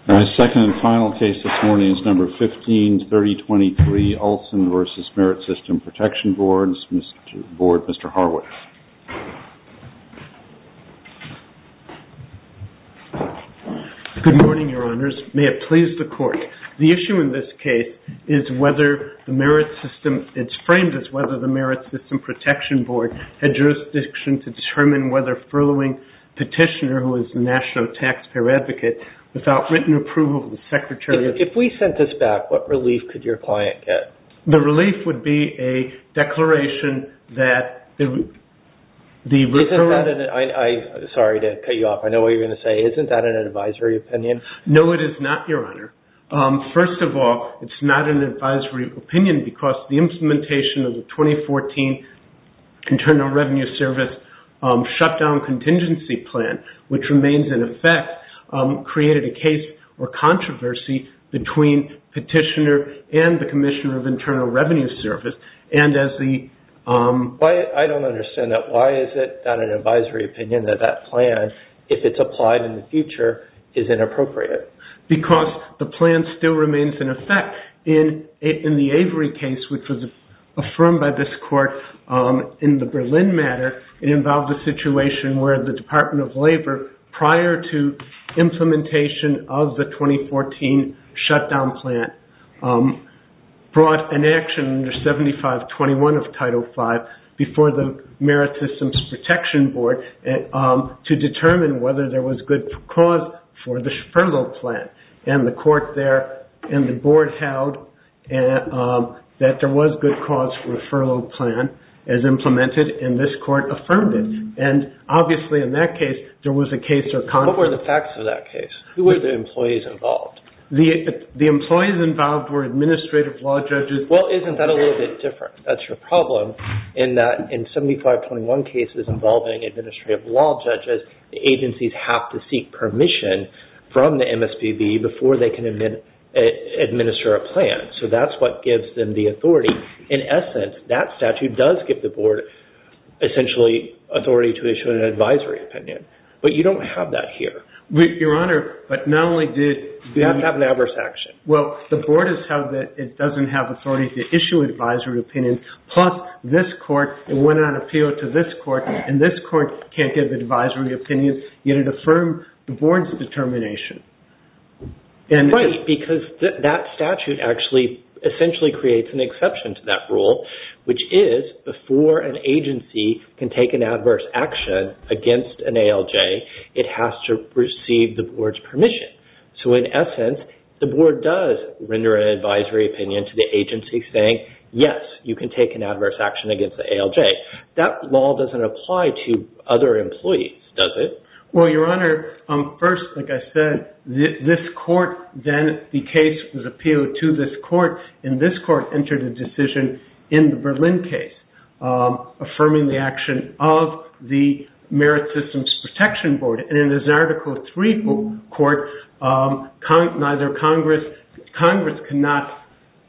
Our second and final case this morning is number 15-3023, Olson v. Merit System Protection Board. Mr. Horwitz. Good morning, Your Honors. May it please the Court. The issue in this case is whether the Merit System, it's framed as whether the Merit System Protection Board had jurisdiction to determine whether furloughing petitioner, who is the National Taxpayer Advocate, without written approval of the Secretary of... If we sent this back, what relief could your client get? The relief would be a declaration that sorry to cut you off. I know what you're going to say. Isn't that an advisory opinion? No, it is not, Your Honor. First of all, it's not an advisory opinion because the implementation of the 2014 Internal Revenue Service shutdown contingency plan, which remains in effect, created a case or controversy between petitioner and the Commissioner of Internal Revenue Service. And as the... I don't understand that. Why is it not an advisory opinion that plan, if it's applied in the future, is inappropriate? Because the plan still remains in effect. In the Avery case, which was affirmed by this Court in the Berlin matter, it involved a situation where the Department of Labor, prior to implementation of the 2014 shutdown plan, brought an action under 7521 of Title V before the Merit Systems Protection Board to determine whether there was good cause for the furlough plan. And the Court there and the Board held that there was good cause for a furlough plan as implemented, and this Court affirmed it. And obviously in that case, there was a case or conflict. What were the facts of that case? Who were the employees involved? The employees involved were administrative law judges. Well, isn't that a little bit different? That's your problem, in that in 7521 cases involving administrative law judges, the agencies have to seek permission from the MSPB before they can administer a plan. So that's what gives them the authority. In essence, that statute does give the Board essentially authority to issue an advisory opinion. But you don't have that here. Your Honor, but not only did... You have to have an adverse action. Well, the Board has held that it doesn't have authority to issue advisory opinions. Plus, this Court, it went on appeal to this Court, and this Court can't give advisory opinions, yet it affirmed the Board's determination. Right, because that statute actually essentially creates an exception to that rule, which is before an agency can take an adverse action against an ALJ, it has to receive the Board's permission. So in essence, the Board does render an advisory opinion to the agency saying, yes, you can take an adverse action against the ALJ. That law doesn't apply to other employees, does it? Well, Your Honor, first, like I said, this Court, then the case was appealed to this Court, and this Court entered a decision in the Berlin case, affirming the action of the Merit Systems Protection Board. And in this Article 3 Court, neither Congress cannot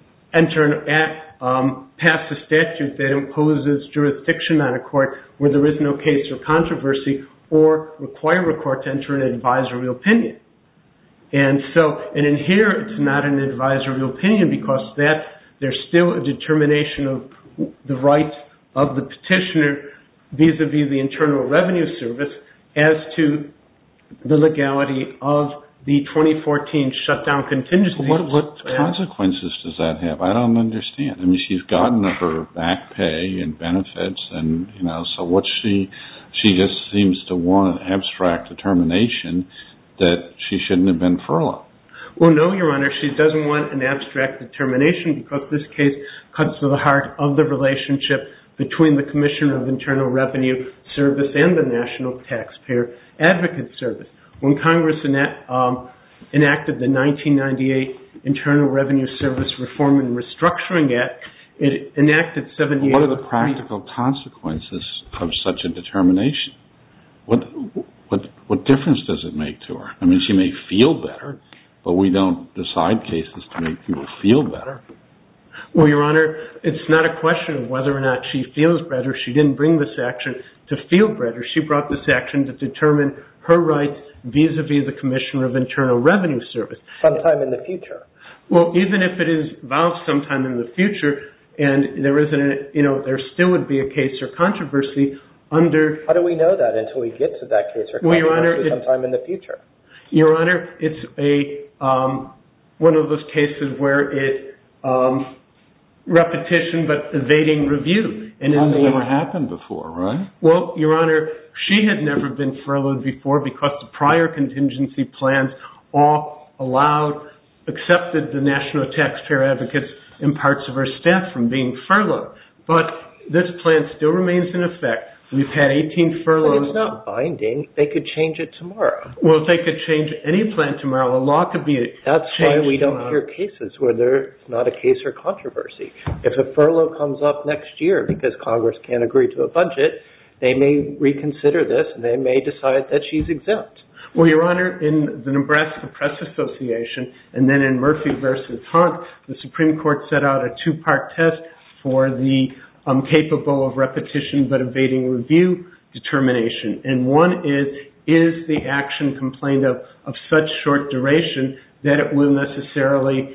pass a statute that imposes jurisdiction on a court where there is no case or controversy, or require a court to enter an advisory opinion. And in here, it's not an advisory opinion because there's still a determination of the rights of the petitioner vis-a-vis the Internal Revenue Service as to the legality of the 2014 shutdown contingency. What consequences does that have? I don't understand. I mean, she's gotten her back pay and benefits, and so she just seems to want an abstract determination that she shouldn't have been furloughed. Well, no, Your Honor, she doesn't want an abstract determination because this case cuts to the heart of the relationship between the Commissioner of Internal Revenue Service and the National Taxpayer Advocate Service. When Congress enacted the 1998 Internal Revenue Service Reform and Restructuring Act, it enacted 78... What are the practical consequences of such a determination? What difference does it make to her? I mean, she may feel better, but we don't decide cases to make people feel better. Well, Your Honor, it's not a question of whether or not she feels better. She didn't bring this action to feel better. She brought this action to determine her rights vis-a-vis the Commissioner of Internal Revenue Service. Sometime in the future. Well, even if it involves sometime in the future, and there still would be a case or controversy under... How do we know that until we get to that case or controversy Your Honor, sometime in the future? Your Honor, it's one of those cases where it repetition but evading review. And that's never happened before, right? Well, Your Honor, she had never been furloughed before because the prior contingency plans all accepted the National Taxpayer Advocates and parts of her staff from being furloughed. But this plan still remains in effect. We've had 18 furloughs. But it's not binding. They could change it tomorrow. Well, if they could change any plan tomorrow, the law could be changed. That's why we don't hear cases where there's not a case or controversy. If a furlough comes up next year because Congress can't agree to a budget, they may reconsider this and they may decide that she's exempt. Well, Your Honor, in the Nebraska Press Association and then in Murphy versus Hunt, the Supreme Court set out a two-part test for the capable of repetition but evading review determination. And one is the action complained of such short duration that it will necessarily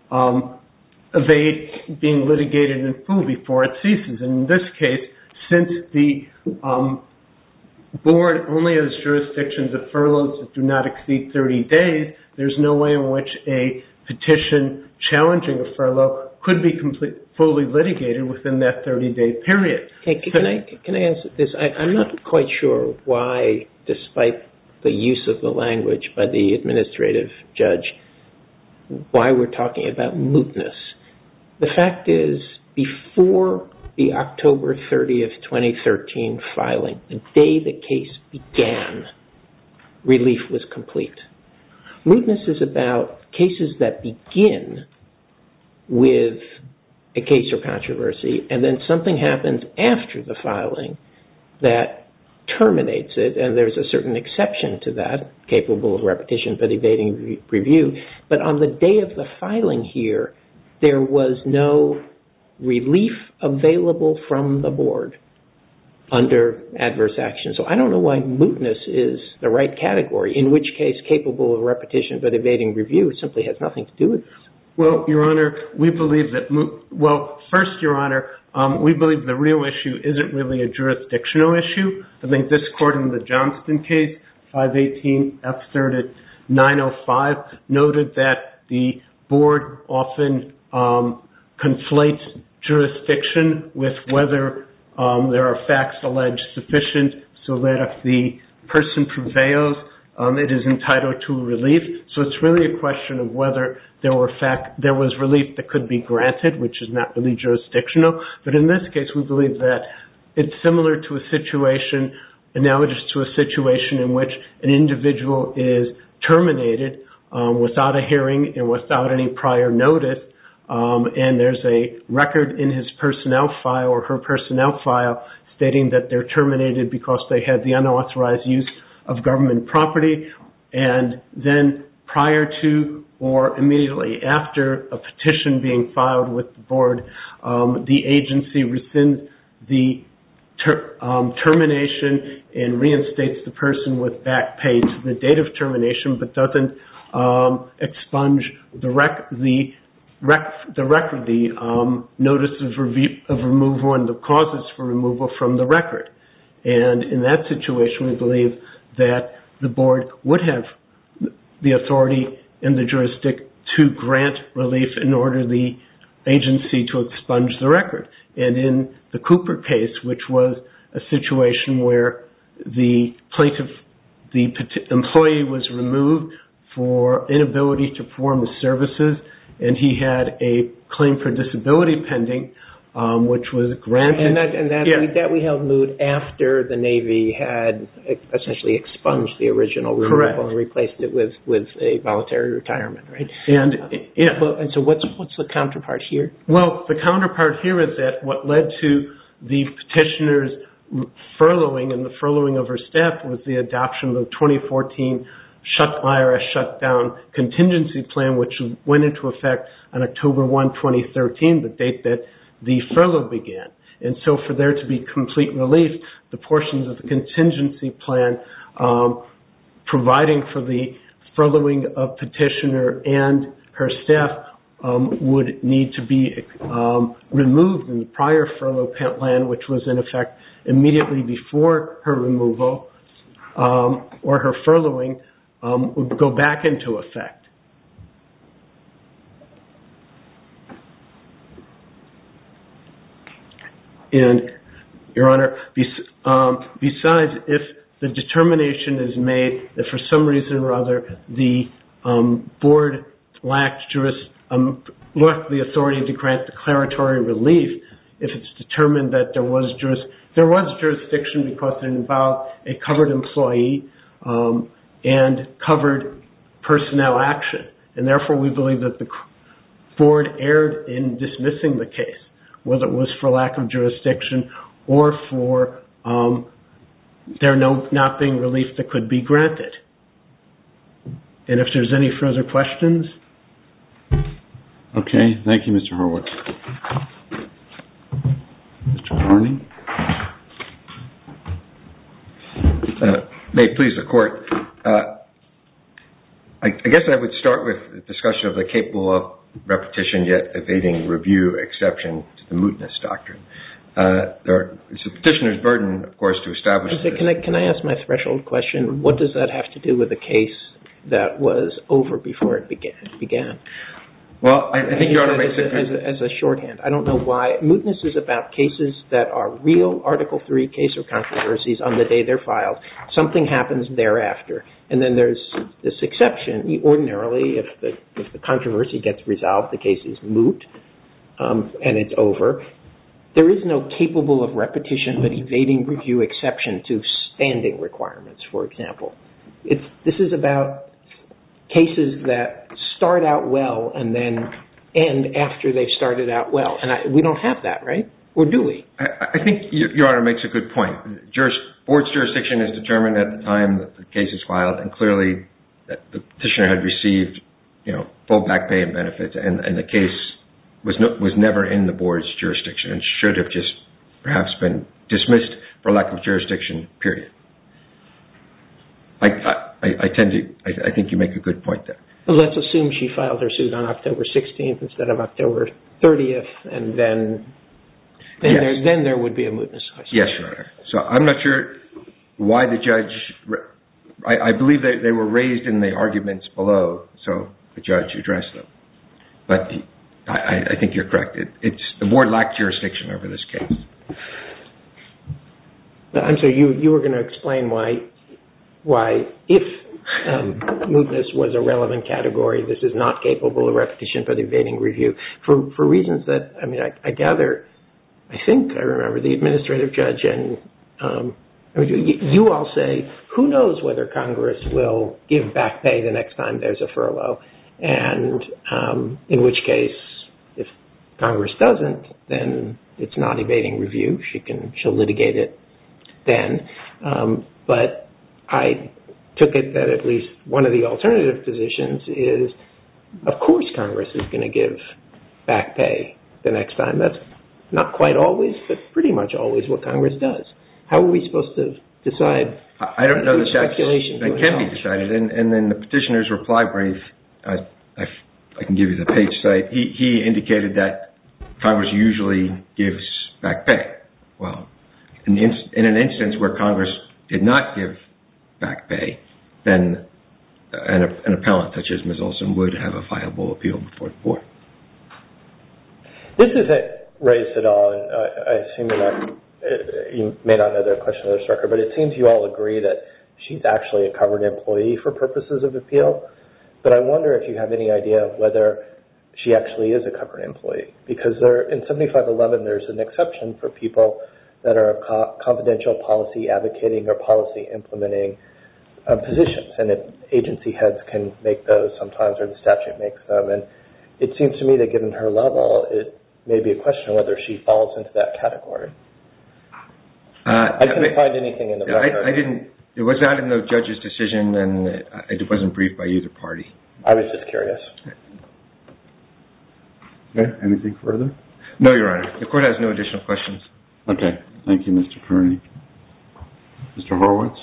evade being litigated in full before it ceases. And in this case, since the board only has jurisdictions of furloughs that do not exceed 30 days, there's no way in which a petition challenging a furlough could be fully litigated within that 30-day period. Hey, can I answer this? I'm not quite sure why, despite the use of the language by the administrative judge, why we're talking about mootness. The fact is, before the October 30th, 2013 filing, the day the case began, relief was complete. Mootness is about cases that begin with a case or controversy, and then something happens after the filing that terminates it, and there's a certain exception to that, capable of repetition but evading review. But on the day of the filing here, there was no relief available from the board under adverse action. So I don't know why mootness is the right category, in which case capable of repetition but evading review simply has nothing to do with this. Well, Your Honor, we believe that, first, Your Honor, we believe the real issue isn't really a jurisdictional issue. I think this court in the Johnston case, 518 F3rd at 905, noted that the board often conflates jurisdiction with whether there are facts alleged sufficient so that if the person prevails, it is entitled to relief. So it's really a question of whether there was relief that could be granted, which is not really jurisdictional. But in this case, we believe that it's similar to a situation, analogous to a situation in which an individual is terminated without a hearing and without any prior notice, and there's a record in his personnel file or her personnel file stating that they're terminated because they had the unauthorized use of government property, and then prior to or immediately after a petition being filed with the board, the agency rescinds the termination and reinstates the person with back pay to the date of termination, but doesn't expunge the notice of removal and the causes for removal from the record. And in that situation, we believe that the board would have the authority and the jurisdiction to grant relief in order the agency to expunge the record. And in the Cooper case, which was a situation where the employee was removed for inability to perform the services, and he had a claim for disability pending, which was granted. And that we held moot after the Navy had essentially expunged the original removal and replaced it with a voluntary retirement, right? And so what's the counterpart here? Well, the counterpart here is that what led to the petitioner's furloughing and the furloughing of her staff was the adoption of the 2014 IRS shutdown contingency plan, which went into effect on October 1, 2013, the date that the furlough began. And so for there to be complete relief, the portions of the contingency plan providing for the furloughing of petitioner and her staff would need to be removed in the prior furlough plan, which was in effect immediately before her removal or her furloughing, would go back into effect. And, Your Honor, besides, if the determination is made that for some reason or other the board lacked the authority to grant declaratory relief, if it's determined that there was jurisdiction because it involved a covered employee and covered personnel action. And therefore, we believe that the board erred in dismissing the case, whether it was for lack of jurisdiction or for there not being relief that could be granted. And if there's any further questions? Okay. Thank you, Mr. Horwitz. Mr. Carney? May it please the Court. I guess I would start with the discussion of the capable of repetition yet evading review exception to the mootness doctrine. It's a petitioner's burden, of course, to establish this. Can I ask my threshold question? What does that have to do with the case that was over before it began? Well, I think Your Honor makes it as a shorthand. I don't know why. Mootness is about cases that are real Article III case or controversies on the day they're filed. Something happens thereafter. And then there's this exception. Ordinarily, if the controversy gets resolved, the case is moot and it's over. There is no capable of repetition but evading review exception to standing requirements, for example. This is about cases that start out well and then end after they've started out well. And we don't have that, right? Or do we? I think Your Honor makes a good point. Board's jurisdiction is determined at the time that the case is filed, and clearly that the petitioner had received full back pay and benefits, and the case was never in the board's jurisdiction and should have just perhaps been dismissed for lack of jurisdiction, period. I think you make a good point there. Well, let's assume she filed her suit on October 16th instead of October 30th, and then there would be a mootness question. Yes, Your Honor. So I'm not sure why the judge... I believe that they were raised in the arguments below, so the judge addressed them. But I think you're correct. The board lacked jurisdiction over this case. I'm sorry, you were going to explain why if mootness was a relevant category, this is not capable of repetition for the evading review. For reasons that, I gather, I think I remember the administrative judge and you all say, who knows whether Congress will give back pay the next time there's a furlough, and in which case, if Congress doesn't, then it's not evading review. She'll litigate it then. But I took it that at least one of the alternative positions is, of course Congress is going to give back pay the next time. That's not quite always, but pretty much always what Congress does. How are we supposed to decide? I don't know that can be decided. And then the petitioner's reply brief, I can give you the page site, he indicated that Congress usually gives back pay. Well, in an instance where Congress did not give back pay, then an appellant such as Ms. Olson would have a viable appeal before the board. This isn't raised at all, and I assume you may not know the question of this record, but it seems you all agree that she's actually a covered employee for purposes of appeal. But I wonder if you have any idea whether she actually is a covered employee, because in 7511 there's an exception for people that are confidential policy advocating or policy implementing positions, and if agency heads can make those sometimes, or the statute makes them. And it seems to me that given her level, it may be a question of whether she falls into that category. I couldn't find anything in the record. It was not in the judge's decision, and it wasn't briefed by either party. I was just curious. Okay. Anything further? No, Your Honor. The court has no additional questions. Okay. Thank you, Mr. Kearney. Mr. Horowitz?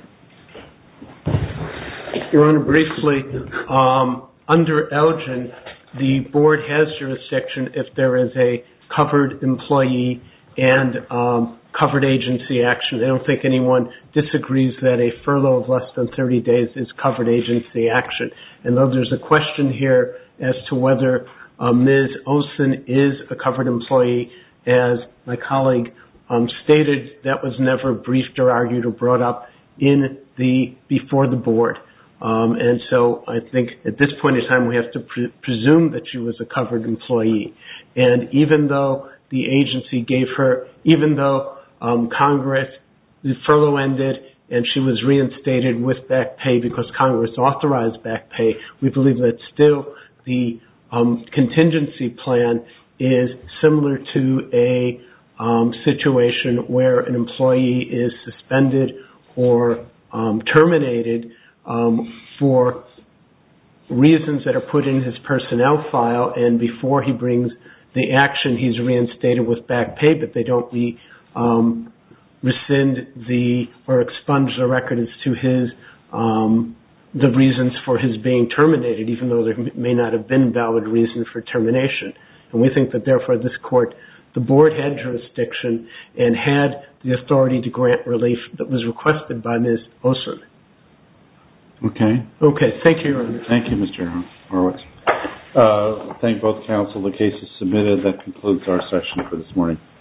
Your Honor, briefly, under Elgin, the board has jurisdiction if there is a covered employee and covered agency action. I don't think anyone disagrees that a furlough of less than 30 days is covered agency action. And though there's a question here as to whether Ms. Olson is a covered employee, as my colleague stated, that was never briefed or argued or brought up before the board. And so I think at this point in time we have to presume that she was a covered employee. And even though the agency gave her, even though Congress, the furlough ended and she was reinstated with back pay because Congress authorized back pay, we believe that still the contingency plan is similar to a situation where an employee is suspended or terminated for reasons that are put in his personnel file, and before he brings the action, he's reinstated with back pay, but they don't rescind or expunge the record as to the reasons for his being terminated, even though there may not have been valid reason for termination. And we think that therefore this court, the board had jurisdiction and had the authority to grant relief that was requested by Ms. Olson. Okay. Okay. Thank you, Your Honor. Thank you, Mr. Horowitz. Thank both counsel. The case is submitted. That concludes our session for this morning.